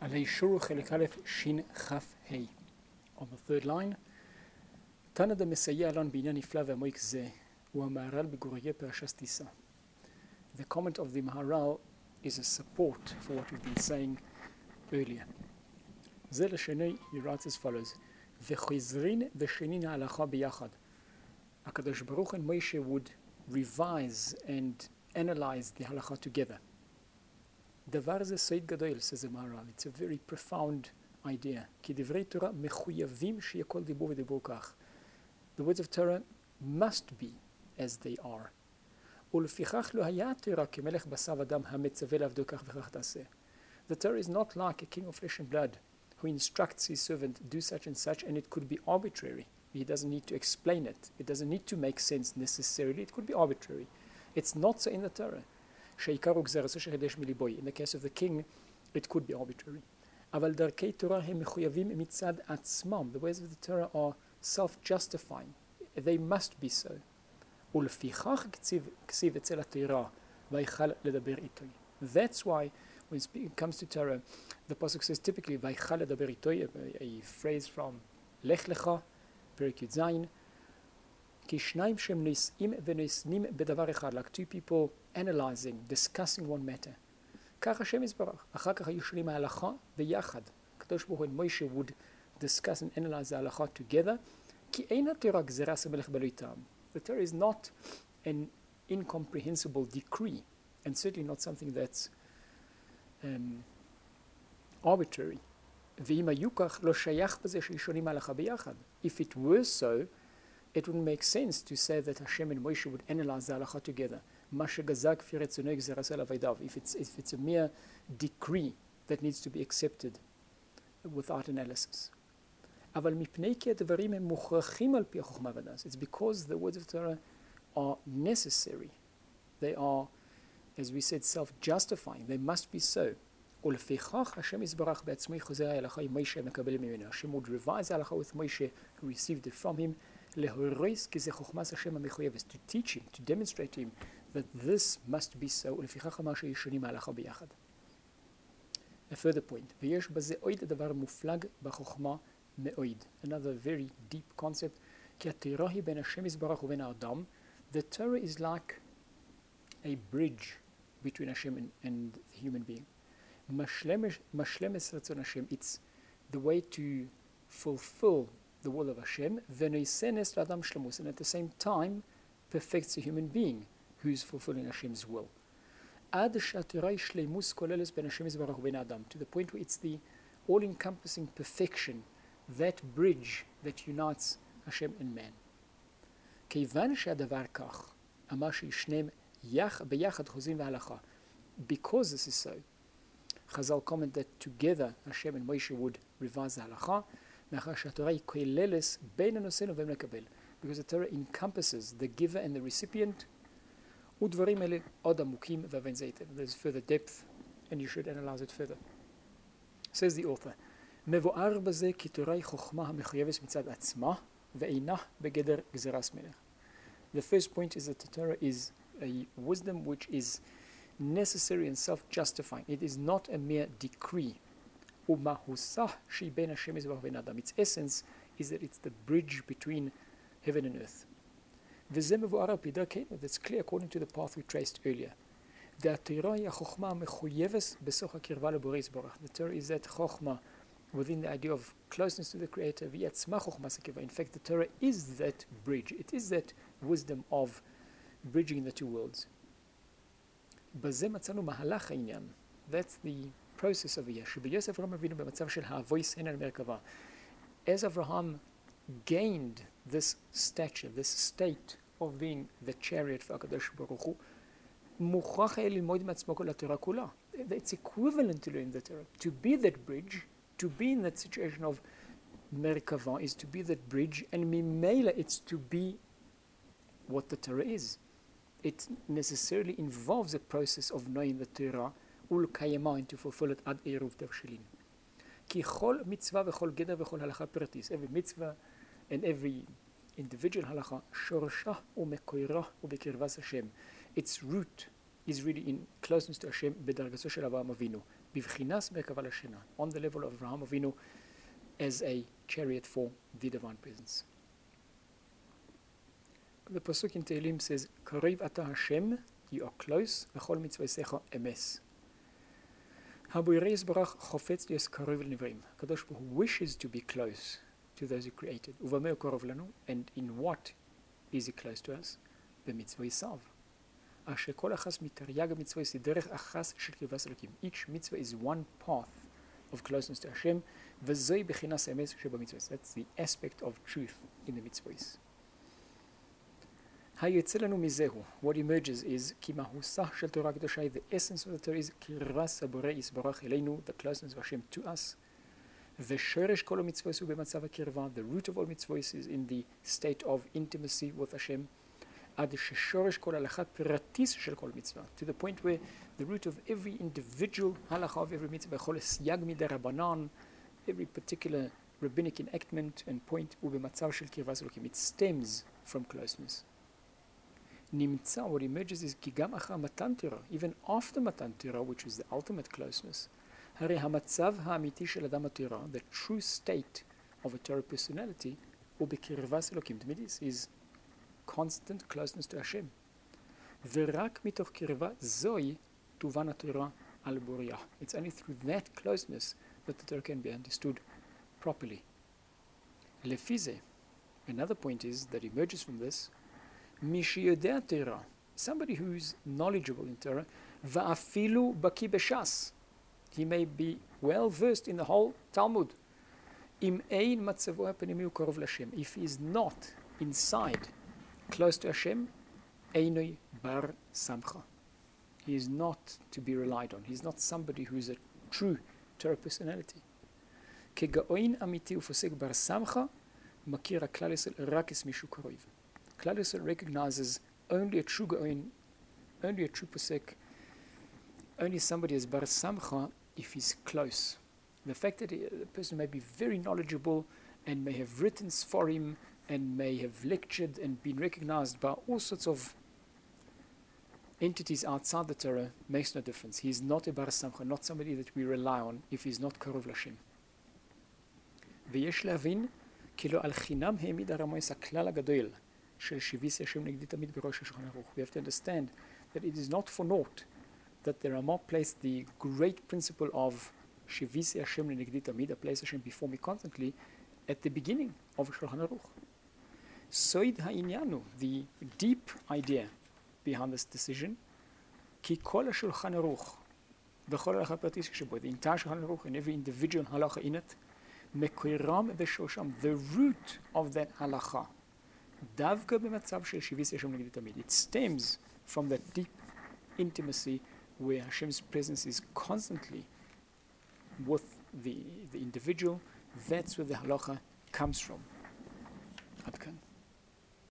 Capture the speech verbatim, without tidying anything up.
עלי שור חלק א' שין כף ה'. On the third line, תנא דמסייע לנו בעניין נפלא ועמוק זה, הוא המהר"ל בגוריי פרשת תישא. The comment of the Maharal is a support for what we've been saying earlier. זה לשני, he writes as follows, וחזרין ושנין ההלכה ביחד. הקדוש ברוך and Moshe would revise and analyze the halakha together. דבר זה סוד גדול, says the Maharal. It's a very profound idea. כי דברי תורה מחויבים שיהיה כל דיבור ודיבור כך. The words of Torah must be as they are. ולפיכך לא היה התורה כמלך בשר ודם המצווה לעבדו כך וכך תעשה. The Torah is not like a king of flesh and blood who instructs his servant do such and such, and it could be arbitrary. He doesn't need to explain it. It doesn't need to make sense necessarily. It could be arbitrary. It's not so in the Torah. שעיקר וגזרתו שחידש מליבוי. In the case of the king, it could be arbitrary. אבל דרכי תורה הם מחויבים מצד עצמם. The ways of the Torah are self-justifying. They must be so. ולפיכך כסיב אצל התורה ויכל לדבר איתו. That's why when it comes to Torah, the Pasuk says typically ויכל לדבר איתו, a phrase from לך לך, פרק י"ז, כי שניים שהם נושאים ונושנים בדבר אחד, like two people analyzing, discussing one matter. כך השם יזברך. אחר כך היו שונים ההלכה ביחד. הקדוש ברוך הוא and Moshe would discuss and analyze the הלכה together, כי אין התורה גזירה המלך בלא טעם. The Torah is not an incomprehensible decree, and certainly not something that's um, arbitrary. ואם היו כך, לא שייך בזה שישונים ההלכה ביחד. If it were so, it wouldn't make sense to say that Hashem and Moshe would analyze the halakha together. מה שגזר כפי רצונו יגזר עשה לעבדיו. If it's, if it's a mere decree that needs to be accepted without analysis. אבל מפני כי הדברים הם מוכרחים על פי החוכמה והדעת. It's because the words of Torah are necessary. They are, as we said, self-justifying. They must be so. ולפיכך השם יזברך בעצמו חוזר ההלכה עם מוישה מקבל ממנו. השם would revise ההלכה with Moshe who received it from him. להוריס כי זה חוכמת השם המחויבת. To teach him, to demonstrate to him that this must be so. ולפיכך אמר שישונים ההלכה ביחד. A further point. ויש בזה עוד דבר מופלג בחוכמה מאוד. Another very deep concept. כי התורה היא בין השם יזברך ובין האדם. The Torah is like a bridge between Hashem and, and the human being. משלמס רצון השם. It's the way to fulfill the will of Hashem. ונעשנס לאדם שלמוס. And at the same time perfects a human being who's fulfilling Hashem's will. עד שהתורה היא שלמוס כוללת בין השם יזברך ובין האדם. To the point where it's the all-encompassing perfection, that bridge that unites Hashem and man. כיוון שהדבר כך, אמר שישניהם ביחד חוזרים להלכה. Because this is so, Chazal comment that together Hashem and Moshe would revise the halakha, מאחר שהתורה היא כוללת בין הנושא ובין מקבל. Because the Torah encompasses the giver and the recipient, ודברים אלה עוד עמוקים והבן זה היטב. There's further depth, and you should analyze it further. Says the author, מבואר בזה כי תורה היא חוכמה המחויבת מצד עצמה, ואינה בגדר גזירת מלך. The first point is that the Torah is a wisdom which is necessary and self-justifying. It is not a mere decree. ומהוסה שהיא בין השם יזברך ובין האדם. Its essence is that it's the bridge between heaven and earth. וזה מבואר על פי דרכנו. That's clear according to the path we traced earlier. והתורה היא החוכמה המחויבת בסוך הקרבה לבורא יזברך. The Torah is that חוכמה within the idea of closeness to the Creator. והיא עצמה חוכמה סקרבה. In fact, the Torah is that bridge. It is that wisdom of bridging the two worlds. בזה מצאנו מהלך העניין. That's the process of here. שביוסף אברהם אבינו במצב של האבויס הן על מרכבה. As Abraham gained this stature, this state of being the chariot for הקדוש ברוך הוא, מוכרח היה ללמוד מעצמו כל התורה כולה. It's equivalent to learning the Torah. To be that bridge, to be in that situation of מרכבה is to be that bridge, and ממילא it's to be what the Torah is. It necessarily involves a process of knowing the Torah ולקיימה and to fulfill it עד עירוב תבשילין. כי כל מצווה וכל גדר וכל הלכה פרטיס, every mitzvah and every individual הלכה, שורשה ומקוירה ובקרבת השם. Its root is really in closeness to Hashem בדרגתו של אברהם אבינו. בבחינת מרכבה לשינה, on the level of Avraham Avinu as a chariot for the divine presence. The pasuk in Tehillim says, Karev ata Hashem, you are close, v'chol mitzvosecha emes. Haboirei Yisbarach chofetz lios karev l'nivrim. Kadosh Baruch Hu wishes to be close to those He created. Uvamei karev lanu, and in what is He close to us? B'mitzvah Yisav. Asher kol achas mitaryag mitzvah is derech achas shel kirvas elokim. Each mitzvah is one path of closeness to Hashem. V'zoi b'chinas emes sheba mitzvahs. That's the aspect of truth in the mitzvahs. What emerges is the essence of the Torah is the closeness of Hashem to us. The root of all mitzvahs is in the state of intimacy with Hashem. To the point where the root of every individual halacha of every mitzvah, every particular rabbinic enactment and point, it stems from closeness. Nimtza, what emerges is Gigam Acha Matan Torah, even after Matan Torah, which is the ultimate closeness. Hari Hamatzav Ha'amiti Shel Adam HaTorah, the true state of a Torah personality, Ubekirvas Elokim Tmidis, is constant closeness to Hashem. V'rak mitoch kirva zoi tuvan HaTorah al Boriyah. It's only through that closeness that the Torah can be understood properly. Lefize, another point is that emerges from this, Mishiyodea Torah, somebody who's knowledgeable in Torah, va'afilu baki b'shas, he may be well versed in the whole Talmud. Im ein matzavo ha'panimi u'karov l'Hashem, if he is not inside, close to Hashem, einoi bar samcha, he is not to be relied on. He is not somebody who is a true Torah personality. Kegaoin amiti ufosek bar samcha, makir ha'klal Yisrael rak es mishu karov. Klal Yisrael recognizes only a true Gaon, only a true Posek, only somebody as Bar Samcha if he's close. The fact that he, the person may be very knowledgeable and may have written Sforim and may have lectured and been recognized by all sorts of entities outside the Torah makes no difference. He is not a Bar Samcha, not somebody that we rely on if he's not Karov L'Hashem. V'yesh le'avin ki lo al chinam ha'emid ha'ramois ha'klal ha'gadol. We have to understand that it is not for naught that the Ramah placed the great principle of Shivisi Hashem Nigdi Tamid, place Hashem before me constantly, at the beginning of Shulchan Aruch. Soid Ha'inyanu, the deep idea behind this decision, Ki Kol Shulchan Aruch, the entire Shulchan Aruch and every individual halacha in it, Mekoiram v'shosham, the root of that halacha, it stems from that deep intimacy where Hashem's presence is constantly with the, the individual. That's where the halacha comes from. Adkan.